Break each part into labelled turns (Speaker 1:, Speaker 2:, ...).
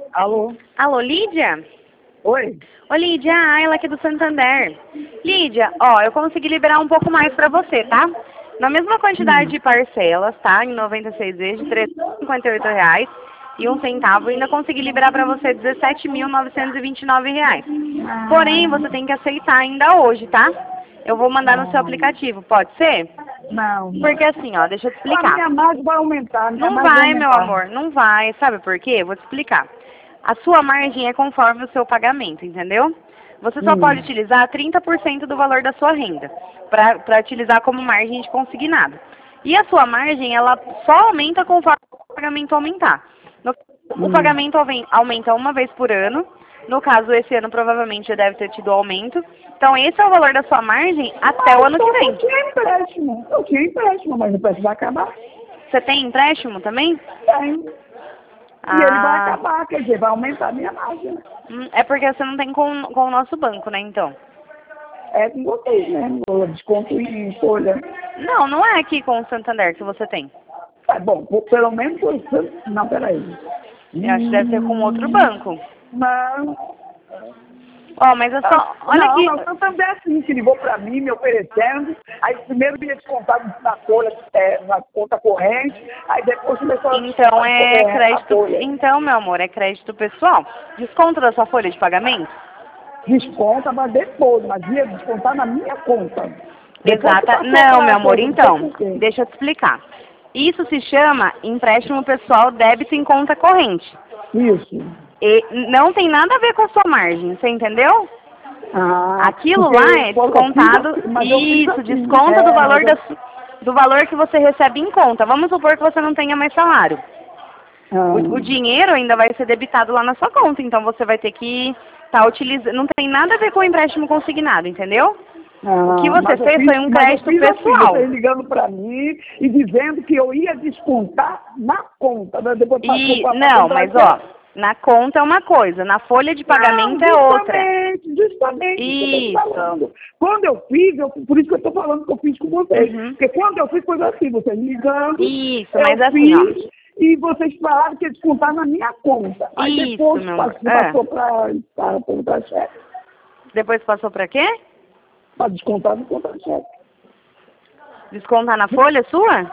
Speaker 1: Alô?
Speaker 2: Alô, Lídia?
Speaker 1: Oi?
Speaker 2: Ô, Lídia, a Ayla aqui do Santander. Lídia, ó, eu consegui liberar um pouco mais pra você, tá? Na mesma quantidade de parcelas, tá? Em 96 vezes, de R$ 358 e um centavo, ainda consegui liberar pra você R$ 17.929. Porém, você tem que aceitar ainda hoje, tá? Eu vou mandar no seu aplicativo, pode ser?
Speaker 1: Não.
Speaker 2: Porque assim, ó, deixa eu te
Speaker 1: A
Speaker 2: explicar.
Speaker 1: minha margem vai aumentar. Minha
Speaker 2: Não
Speaker 1: margem
Speaker 2: vai, meu
Speaker 1: aumentar.
Speaker 2: amor, não vai. Sabe por quê? Vou te explicar. A sua margem é conforme o seu pagamento, entendeu? Você só pode utilizar 30% do valor da sua renda para utilizar como margem de consignado. E a sua margem, ela só aumenta conforme o pagamento aumentar. O pagamento aumenta uma vez por ano. No caso, esse ano provavelmente já deve ter tido aumento. Então, esse é o valor da sua margem até o ano que vem.
Speaker 1: Eu tinha empréstimo. Mas o empréstimo vai acabar.
Speaker 2: Você tem empréstimo também?
Speaker 1: Tem. E ele vai acabar, quer dizer, vai aumentar a minha margem.
Speaker 2: É porque você não tem com o nosso banco, né, então?
Speaker 1: É com vocês, né? O desconto em folha.
Speaker 2: Não, não é aqui com o Santander que você tem.
Speaker 1: Tá bom, pelo menos... Não, peraí.
Speaker 2: Eu acho que deve ser com outro banco.
Speaker 1: Não.
Speaker 2: Ó, mas é só... Olha aqui.
Speaker 1: Não, Santander é assim, que ligou pra mim, me oferecendo, aí primeiro ia descontar na folha, na conta corrente, aí depois começou a...
Speaker 2: Então é crédito... Então, meu amor, é crédito pessoal. Desconto da sua folha de pagamento?
Speaker 1: Desconta, mas depois, mas ia descontar na minha conta.
Speaker 2: Exata. Não, meu amor, então, deixa eu te explicar. Isso se chama empréstimo pessoal débito em conta corrente.
Speaker 1: Isso.
Speaker 2: E não tem nada a ver com a sua margem, você entendeu? Aquilo lá é descontado, isso, desconta do valor do valor que você recebe em conta. Vamos supor que você não tenha mais salário. O dinheiro ainda vai ser debitado lá na sua conta, então você vai ter que estar utilizando. Não tem nada a ver com o empréstimo consignado, entendeu? O que você fez foi um crédito pessoal.
Speaker 1: Você ligando para mim e dizendo que eu ia descontar na conta. Né? Depois
Speaker 2: não, mas ó, na conta é uma coisa, na folha de pagamento é outra.
Speaker 1: Justamente.
Speaker 2: Isso.
Speaker 1: Quando eu fiz, por isso que eu estou falando que eu fiz com vocês. Porque quando eu fiz, foi assim, vocês ligando.
Speaker 2: Isso, mas assim, ó.
Speaker 1: E vocês falaram que ia descontar na minha conta. Aí depois passou para cheque.
Speaker 2: Depois passou para quê?
Speaker 1: Para descontar no contra-cheque.
Speaker 2: Descontar na folha sua?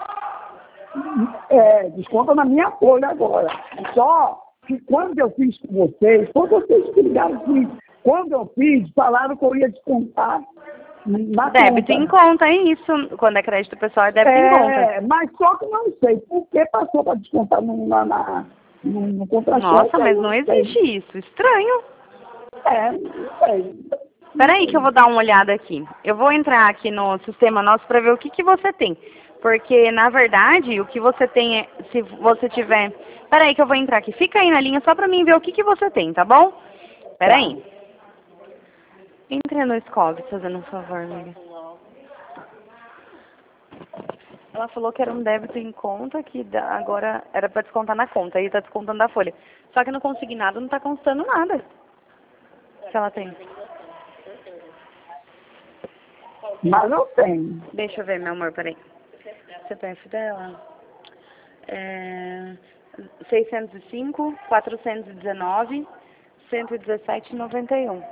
Speaker 1: Desconta na minha folha agora. Só que quando eu fiz com vocês, foi vocês que ligaram comigo. Quando eu fiz, falaram que eu ia descontar na
Speaker 2: débito em conta, é isso. Quando é crédito pessoal, é débito em conta.
Speaker 1: Mas só que não sei por que passou para descontar no contra-cheque.
Speaker 2: Nossa, mas não existe isso. Estranho.
Speaker 1: Não sei.
Speaker 2: Peraí que eu vou dar uma olhada aqui. Eu vou entrar aqui no sistema nosso para ver o que você tem. Porque, na verdade, o que você tem é... Se você tiver... Peraí que eu vou entrar aqui. Fica aí na linha só para mim ver o que você tem, tá bom? Peraí. Entre no Scov, fazendo um favor, amiga. Ela falou que era um débito em conta, que agora era para descontar na conta. Aí tá descontando da folha. Só que no consignado não tá constando nada que ela tem.
Speaker 1: Mas não tem.
Speaker 2: Deixa eu ver, meu amor, peraí. CPF dela. 605, 419, 117,91.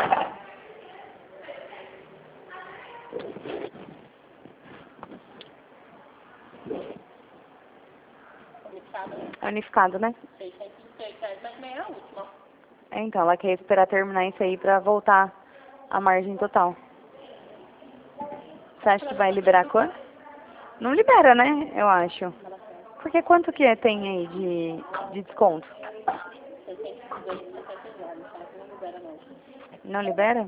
Speaker 2: Unificado, né?
Speaker 3: 636, mas meia a última.
Speaker 2: Então, ela quer esperar terminar isso aí pra voltar a margem total. Você acha que vai liberar quanto? Não libera, né? Eu acho. Porque quanto que tem aí de desconto? Não libera?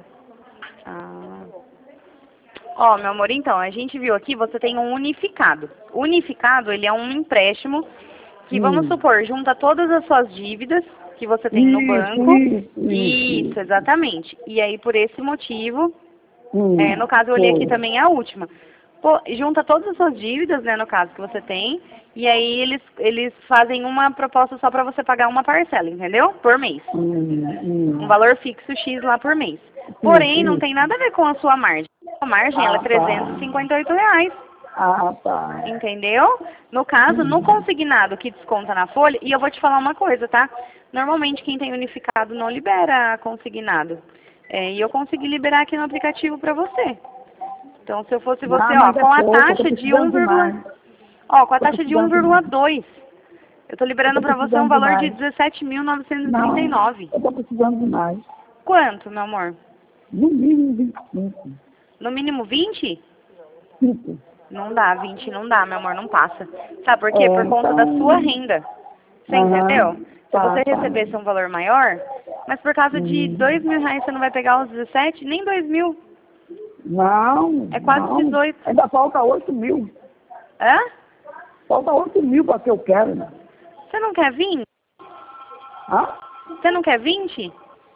Speaker 2: Ó, meu amor, então, a gente viu aqui, você tem um unificado. O unificado, ele é um empréstimo que, vamos supor, junta todas as suas dívidas que você tem no banco. Isso, exatamente. E aí, por esse motivo, no caso, eu olhei aqui também a última. Pô, junta todas as suas dívidas, né, no caso que você tem, e aí eles fazem uma proposta só para você pagar uma parcela, entendeu? Por mês. Um valor fixo X lá por mês. Porém, não tem nada a ver com a sua margem. A margem, ela é R$ 358.
Speaker 1: Ah, tá.
Speaker 2: Entendeu? No caso, no consignado que desconta na folha, e eu vou te falar uma coisa, tá? Normalmente quem tem unificado não libera consignado. E eu consegui liberar aqui no aplicativo pra você. Então, se eu fosse você,
Speaker 1: Não,
Speaker 2: ó,
Speaker 1: mas é
Speaker 2: com a
Speaker 1: pouco, eu tô
Speaker 2: taxa de
Speaker 1: precisando demais.
Speaker 2: com a
Speaker 1: Tô
Speaker 2: taxa de
Speaker 1: precisando demais.
Speaker 2: 1,2, eu tô liberando
Speaker 1: Eu tô
Speaker 2: pra você um
Speaker 1: precisando
Speaker 2: valor de
Speaker 1: demais.
Speaker 2: 17.939.
Speaker 1: Eu tô precisando demais.
Speaker 2: Quanto, meu amor?
Speaker 1: No mínimo 25.
Speaker 2: No mínimo 20?
Speaker 1: 5.
Speaker 2: Não dá, 20 não dá, meu amor, não passa. Sabe por quê? Por conta da
Speaker 1: Então...
Speaker 2: sua renda. Você entendeu? Se
Speaker 1: Tá,
Speaker 2: você
Speaker 1: tá.
Speaker 2: recebesse um valor maior, mas por causa de R$ 2.000 você não vai pegar os 17, nem 2.000.
Speaker 1: Não,
Speaker 2: É quase
Speaker 1: não.
Speaker 2: 18.
Speaker 1: Ainda falta 8 mil.
Speaker 2: Hã?
Speaker 1: Falta 8 mil para que eu quero, né?
Speaker 2: Você não quer 20?
Speaker 1: Hã?
Speaker 2: Você não quer 20?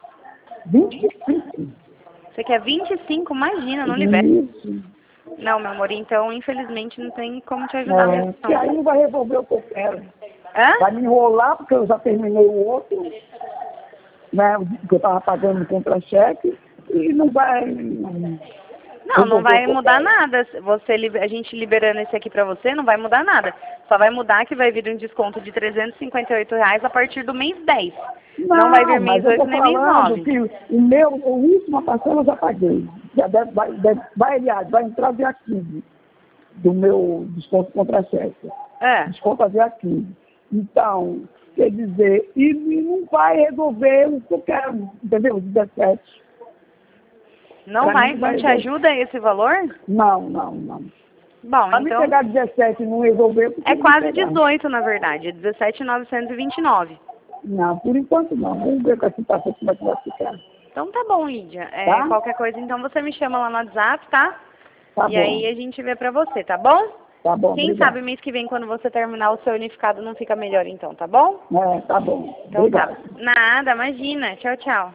Speaker 1: 25.
Speaker 2: Você quer 25? Imagina, não libera.
Speaker 1: Isso.
Speaker 2: Não, meu amor, então infelizmente não tem como te ajudar mesmo,
Speaker 1: Que aí
Speaker 2: não.
Speaker 1: não vai resolver o que eu quero.
Speaker 2: Hã?
Speaker 1: Vai me enrolar porque eu já terminei o outro, né? Que eu estava pagando no contra-cheque e não vai.
Speaker 2: Não, não vai
Speaker 1: resolver o que eu
Speaker 2: mudar
Speaker 1: quero.
Speaker 2: nada. A gente liberando esse aqui pra você, não vai mudar nada. Só vai mudar que vai vir um desconto de R$ 358 a partir do mês 10. Não vai vir mês
Speaker 1: Mas eu
Speaker 2: 8
Speaker 1: estou
Speaker 2: nem mês
Speaker 1: falando
Speaker 2: 9.
Speaker 1: que a última parcela eu já paguei. Já aliás, vai entrar dia 15 do meu desconto contra-cheque.
Speaker 2: É.
Speaker 1: Desconto dia 15. Então, quer dizer, e não vai resolver o que eu quero, entendeu? 17.
Speaker 2: Não
Speaker 1: Pra
Speaker 2: vai,
Speaker 1: mim,
Speaker 2: não te ajuda esse valor?
Speaker 1: Não.
Speaker 2: Bom,
Speaker 1: Para me
Speaker 2: então
Speaker 1: pegar 17 e não resolver, porque
Speaker 2: é
Speaker 1: me
Speaker 2: quase
Speaker 1: pegar.
Speaker 2: 18 na verdade, é 17.929.
Speaker 1: Não, por enquanto não. Vamos ver com a situação como é que vai ficar.
Speaker 2: Então tá bom, Lídia.
Speaker 1: Tá?
Speaker 2: Qualquer coisa, então você me chama lá no WhatsApp, tá?
Speaker 1: Tá
Speaker 2: E
Speaker 1: bom.
Speaker 2: aí a gente vê pra você, tá bom?
Speaker 1: Tá bom,
Speaker 2: Quem
Speaker 1: obrigado.
Speaker 2: sabe mês que vem, quando você terminar o seu unificado, não fica melhor então, tá bom?
Speaker 1: Tá bom.
Speaker 2: Então
Speaker 1: Obrigado.
Speaker 2: tá. Nada, imagina. Tchau, tchau.